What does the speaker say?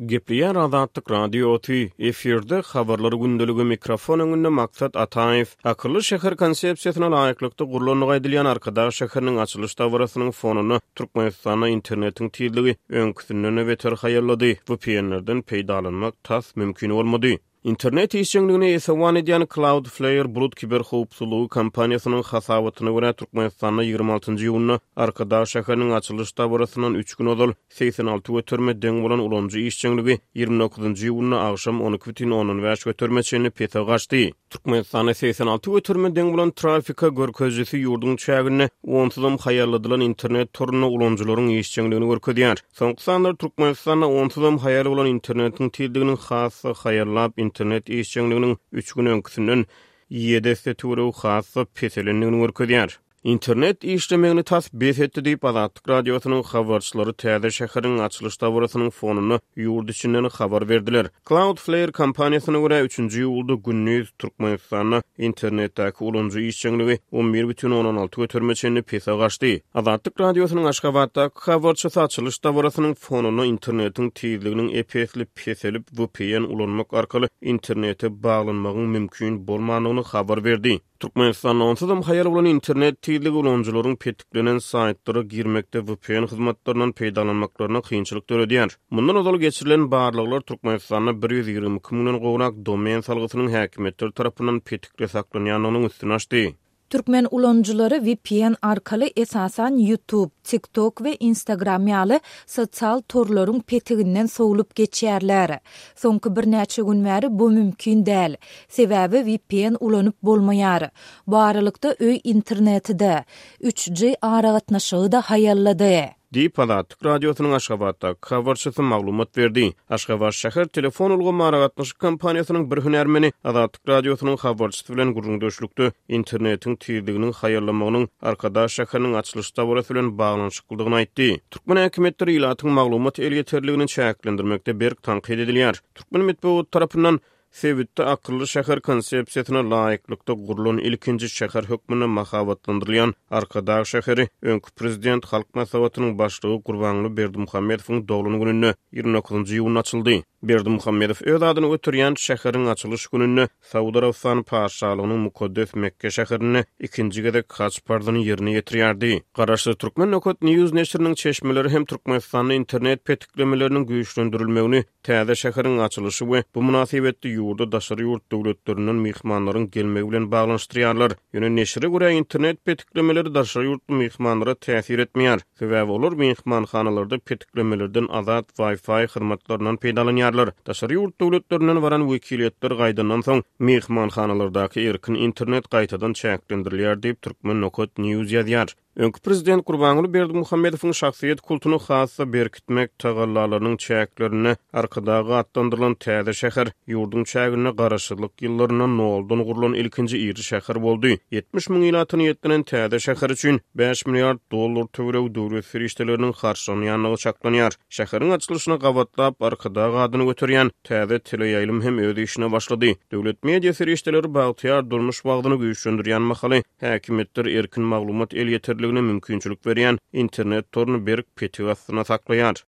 Gepliýär Azatlyk radio efirde habarlary gündölüge mikrofon öňünde maksat Ataýew akylly şäher konsepsiýasyna laýyklykda gurulmagy edilýän Arkadaş şäheriniň açylyş dawrasynyň fonuny Türkmenistana internetiň tilligi öňküsünden beter haýallady. VPN-lerden peýdalanmak tas mümkin bolmady. İnternet işçiligini esawan edýän Cloudflare bulut kiberhowpsuzlygy kompaniýasynyň hasabatyna görä Türkmenistanda 26-njy ýylyny Arkadaş şäheriniň açylyş dawrasynyň 3 gün odal 86 götürme deň bolan ulanjy işçiligi 29-njy ýylyny agşam 12:10 götürmeçini pete gaçdy. Türkmenistanda 86 götürme deň bolan trafika görkezjisi ýurduň çägine onsuzam haýarladylan internet toruny ulanjylaryň işçiligini görkezýär. Soňky sanlar Türkmenistanda onsuzam haýar bolan internetiň tildiginiň hasy haýarlap internet işçiliginiň 3 gün öňküsünden 7 türü hasy peselenigini görkezýär. İnternet işlemegini tas besetdi diýip Azatlyk radiosynyň habarçylary täze şäheriniň açylyş dawrasynyň fonuny ýurt içinden habar berdiler. Cloudflare kompaniýasyna görä 3-nji ýylda günnüz Türkmenistana internetdäki ulanjy işçiligi 11,16 götürmeçini pese gaçdy. Azatlyk radiosynyň Aşgabatdaky habarçysy açylyş dawrasynyň fonuny internetiň tezliginiň epesli peselip VPN ulanmak arkaly internete baglanmagyň mümkin bolmanyny habar berdi. Türkmenistanda onsuzam haýar bolan internet tezligi ulanjylaryň petiklenen saytlara girmekde VPN hyzmatlarynyň peýdalanmaklaryna kynçylyk töredýär. Mundan ozal geçirilen barlyklar Türkmenistanda 122 milyon gowrak domen salgysynyň häkimetleri tarapyndan petikle saklanýanynyň üstüne açdy. Türkmen ulanjylary VPN arkaly esasan YouTube, TikTok we Instagram ýaly sosial torlaryň petiginden sowulup geçýärler. Soňky bir näçe gün bäri bu mümkin däl. Sebäbi VPN ulanyp bolmaýar. Bu aralykda öý internetide 3G aragatnaşygy da haýallady. Diýip Azatlyk radiosynyň Aşgabatda habarçysy maglumat berdi. Aşgabat şäher telefon ulgamy aragatnaşyk kompaniýasynyň bir hünärmeni Azatlyk radiosynyň habarçysy bilen gurulmuşlukda internetiň tezliginiň haýarlamagynyň Arkadaş şäheriniň açylyş dawrasy bilen baglanyşyklygyny aýtdy. Türkmen häkimetleri ilatyň maglumat el ýeterligini çäklendirmekde berk tanqid edilýär. Türkmen medeniýet tarapyndan Sevitde akıllı şäher konsepsiýasyna laýyklykda gurulan ilkinji şäher hökmüne mahabatlandyrylýan Arkadaş şäheri öňkü prezident halk maslahatynyň başlygy Gurbanly Berdimuhammedowyň dowluny gününe 29-njy ýylyny açyldy. Berdimuhammedow öz adyny götürýän şäheriň açylyş gününe Saudy Arabistany paşalygynyň mukaddes Mekke şäherine ikinji gezek haç pardyny ýerine ýetirýärdi. Garaşly Türkmen Nökot News neşriniň çeşmeleri hem Türkmenistanyň internet petiklemeleriniň güýçlendirilmegini, täze şäheriň açylyşy we bu münasibetde ýurda daşary ýurt döwletlerinden mehmanlaryň gelmegi bilen baglanşdyrýarlar. Ýöne neşre görä internet petiklemeleri daşary ýurt mehmanlara täsir etmeýär. Sebäbi olar mehmanhanalarda petiklemelerden azat Wi-Fi hyzmatlarynyň peýdalanýar. Daşary ýurt döwletlerinden baran wekiliýetler gaýdandan soň mehmanhanalardaky erkin internet gaýtadan çäklendirilýär diýip Türkmen Nökot News ýazýar. Öňkü prezident Gurbanly Berdimuhammedowyň şahsiýet kultuny hassa berkitmek tagallalarynyň çäklerini arkadagy atlandyrylan täze şäher ýurdun çägine garaşylyk ýyllarynyň noldan gurulan ilkinji iri şäher boldy. 70 000 ilatyny ýetlenen täze şäher üçin 5 milliard dollar töwereg döwlet ferişteleriniň harçlanýanyny çaklanýar. Şäheriň açylyşyna gabatlap arkadagy adyny götürýän täze teleýaýlym hem öz işine başlady. Döwlet media ferişteleri bagtyar durmuş wagtyny güýçlendirýän mahaly häkimetler erkin maglumat el ýeterligine mümkinçilik berýän internet toruny berk petigasyna saklaýar.